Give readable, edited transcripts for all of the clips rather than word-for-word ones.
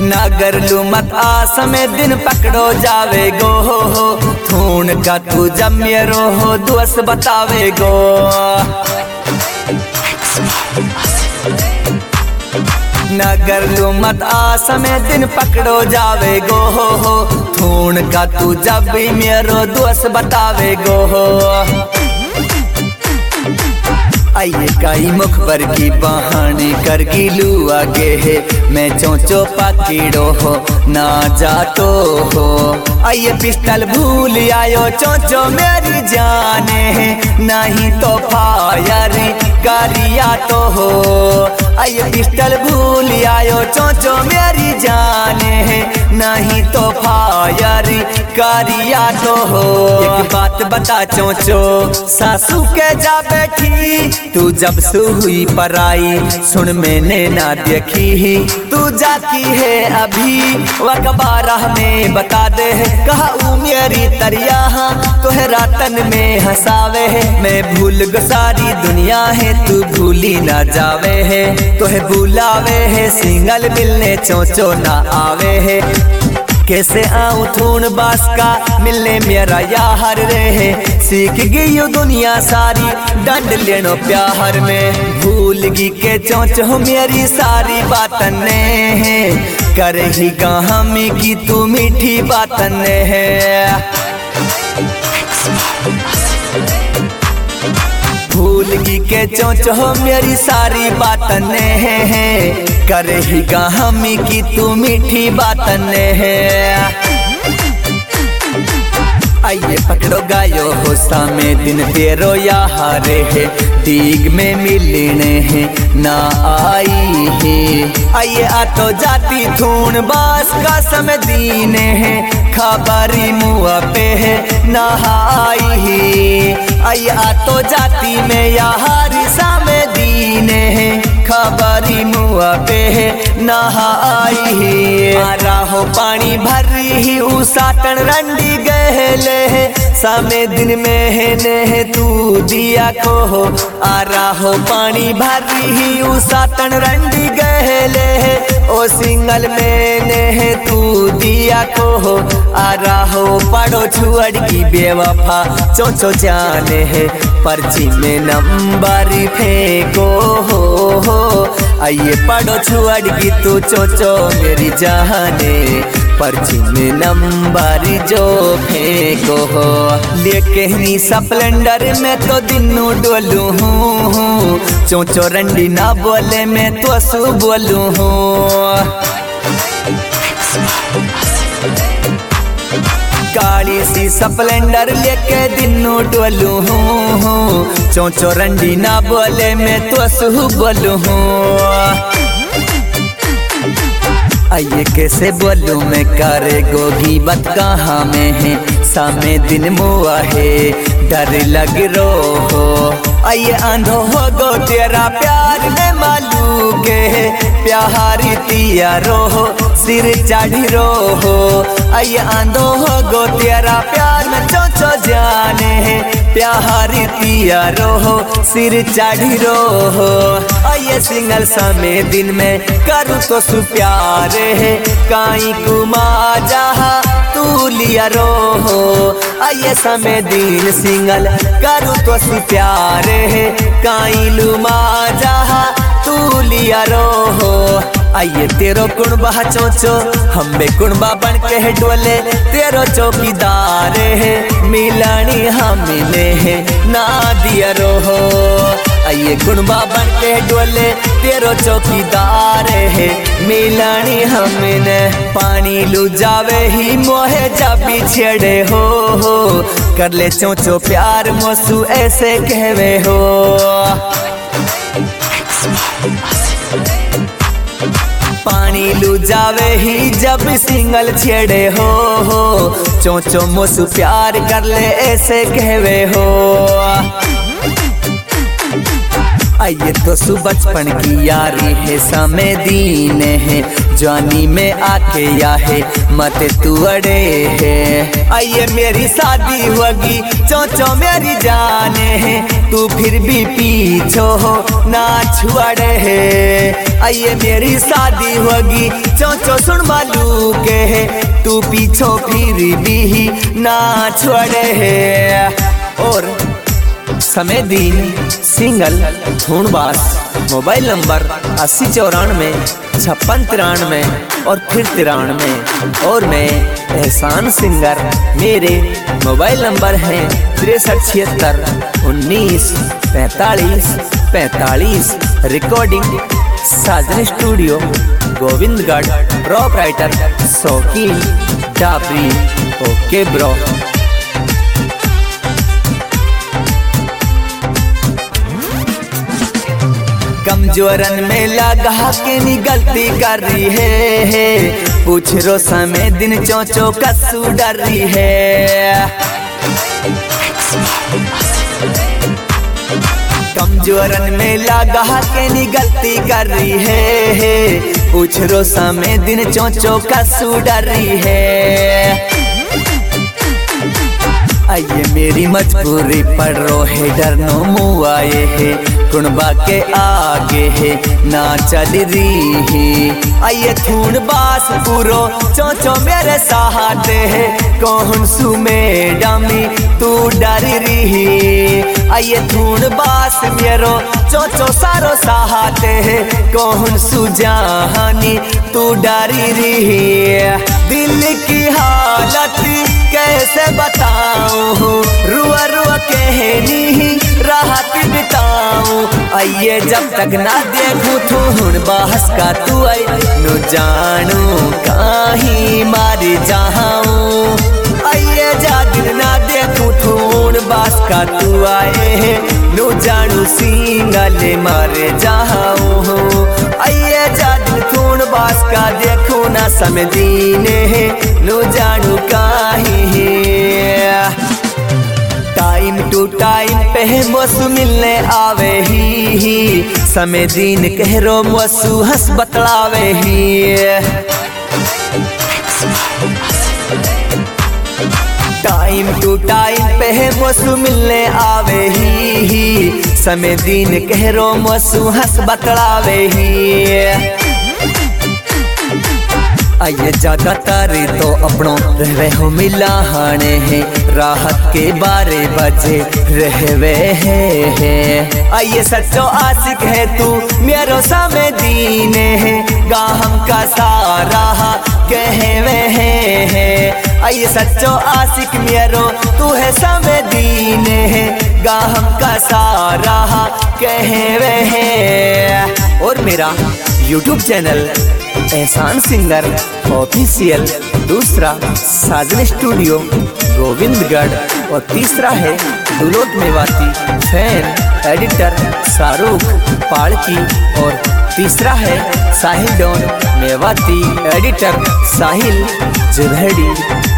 नागर लू मत आस में दिन पकड़ो जावे गो हो, थून का तू जब मेरो हो दोस्त बतावे गो। नगर लू मत आस में दिन पकड़ो जावे गो हो, थून का तू जब भी मेरो दोस्त बतावे गो हो। आइए काई मुख पर की बहानी कर गिलू आगे है, मैं चोचो पकड़ो हो ना जातो हो। आइए पिस्टल भूल आयो चोचो मेरी जाने है, नहीं तो फायर करिया तो हो। आइए पिस्टल भूल आयो चोचो मेरी जाने है, नहीं तो फायर करिया तो हो। एक बात बता चोचो सासू के जा बैठी, तू जब से हुई पराई सुन मैंने ना देखी। तू जाती है अभी वकबारा में बता दे, कहा मेरी तरिया तोहरा तन में हंसावे है। मैं भूल गो सारी दुनिया है, तू भूली ना जावे है। तोहे बुलावे है सिंगल मिलने चोचो ना आवे है। कैसे आऊं थून बास का मिलने मेरा यार रहे, सीख गई दुनिया सारी डंड लेनो प्यार में। भूल गई के चोच हो मेरी सारी बातन है, कर ही कहामी की तू मीठी बातन है। भूल गई के चोच हो मेरी सारी बातन है, कर ही गहमी की तू मीठी बातन है। आइए पकड़ो गायो हो सामे दिन तेरो यारे है, दीग में मिलने है ना आई है। आइए आ तो जाती थून बास का समय दीने है, खबरी मुआ पे है ना आई है। आइए आ तो जाती में यारी सामे दीने है, खबरी मुआ पे है ना आई है। आ रहो पानी भरी ही उसाटन रंडी गहले है, सामे दिन में है ने तू दिया को हो। आ रहो पानी भरी ही उसाटन रंडी गहले है, ओ सिंगल में ने तू दिया को हो। आ रहो पड़ो छुअड़ की बेवफा चोचो जाने है, पर्ची में नंबर फेंको हो। आइए पड़ो छुअड़ की तू चोचो मेरी जाने, पर्ची में नंबर जो फेंको हो। लेके ही स्प्लेंडर में तो दिनू डोलू हूँ, चोचो रंडी ना बोले मैं तो सु बोलू हूँ। काली सी स्प्लेंडर लेके दिनू डोलू हूँ, चोचो रंडी ना बोले मैं तो सु बोलू हूँ। आइए कैसे बोलूं मैं करे गोगी बात कहाँ में है, सामे दिन मुआ है डर लग रो हो। आइए आंधो हो गो तेरा प्यार में मालूम के, प्यारी तिया रो हो सिर चढ़ी रो हो। आइए आंधो हो गो तेरा प्यार में चोचो जाने है, प्यारी तिया रो हो सिर चढ़ी रो हो। आइए सिंगल सामे दिन में करूँ तो सु प्यार है, काई कुमा जहा तू लिया रो हो। आइए समय दिन सिंगल करूँ तो सु प्यार है, काई लुमा जहा तू लिया रो हो। आइए तेरो कुणबा चोचो हमें कुणबा बन के डोले, तेरो चौकीदार है मिलानी हमने है ना दिया रो हो। आइए कुणबा बन के डोले, तेरो चौकीदार है मिलानी हमने। पानी लू जावे ही मोहे जाबी छेड़े हो, कर ले चोचो प्यार मोसू ऐसे कहवे हो। पानी लू जावे ही जब सिंगल छेड़े हो, चोचो मोसू प्यार कर ले ऐसे कहवे हो। आइए तो सु बचपन की यारी है, समय दीन है जवानी में आके या है मत तू अड़े है। आइए मेरी शादी होगी चोचो मेरी जाने है, तू फिर भी पीछो हो ना छुअड़े है। आइए मेरी शादी होगी चौचो सुन बालू के है तू पीछो फिर भी ना छोड़े है। और समय दिन सिंगल धूणबास मोबाइल नंबर 80945693 और फिर 93 और मैं एहसान सिंगर मेरे मोबाइल नंबर हैं 6376194545 recording Sajan studio Govindgarh proprietor Shaukeen Dabri. Okay bro. कमजोरन में लगा के नी गलती कर रही है पूछ रो समय दिन चौचो कसू डर रही है। कमजोरन में लगा के नी गलती कर रही है पूछ रो समय दिन चौचो कसू डर रही है। आइए मेरी मजबूरी पर रो है डरनो मुँह आए है कुणबा के आगे है ना चल रही। आइए थून बास पूरो चौचो मेरे सहाते है कौन सु में डामी तू डर रही। आइए थून बास मेरो चौचो सारो सहाते है कौन सु जहानी तू डर रही। दिल की हालत कैसे बताऊं रुआ रुआ कहनी राहत बिताऊं। आइए जब तक ना देखूं थून बहस का तू आई नु जानू कहीं मार जाऊं। आइए जा दिन ना देखूं थून बहस का तू आए नु जानू सिंगले मारे जाऊं। आइए जा दिन थून बहस का देखूं ना समझीने नु जानू कहीं। टाइम टू टाइम पे मौसू मिलने आवे ही समय दिन कहरो मौसू हंस बतलावे ही। टाइम टू टाइम पे मौसू मिलने आवे ही समय दिन कहरो मौसू हंस बतलावे ही। आइए ज्यादातर तो अपनों रहवे हो मिलाहाने हैं राहत के 12 बजे रहवे है। आइए सच्चो आशिक है तू मेरो समय दीने है गाहम का सारा कहवे है। आइए सच्चो आशिक मेरो तू है समय दीने है गाहम का सारा कहवे है। और मेरा YouTube channel Ehsan singer official, दूसरा साजन स्टूडियो गोविंदगढ़ और तीसरा है दुलोत मेवाती फैन एडिटर शाहरुख पाड़की और तीसरा है साहिल डॉन मेवाती एडिटर साहिल जुभेड़ी।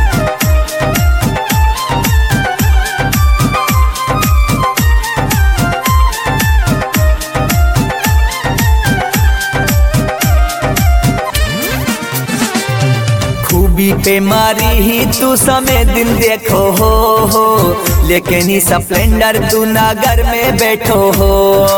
खूबी पे मारी ही तू समय दिन देखो हो लेकिन ही स्प्लेंडर तू नगर में बैठो हो।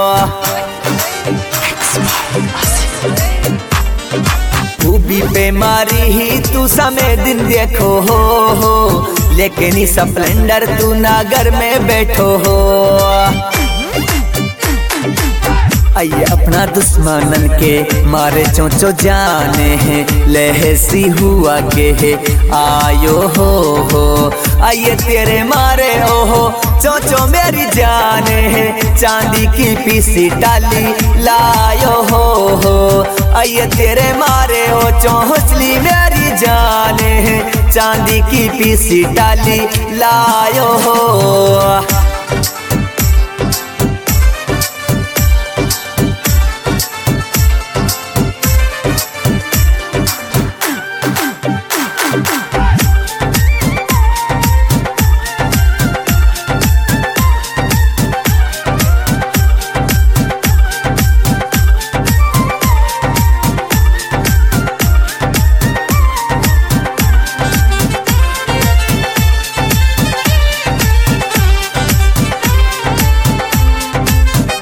खूबी पे मारी ही तू समय दिन देखो हो लेकिन ही स्प्लेंडर तू नगर में बैठो हो। आइए अपना दुश्मनन के मारे चौचो जाने हैं लहसी हुआ के है आयो हो। आइए तेरे मारे ओहो चौचो मेरी जाने हैं चांदी की पीसी टाली लायो हो। आइए तेरे मारे ओ चौचली मेरी जाने हैं चांदी की पीसी टाली लायो हो।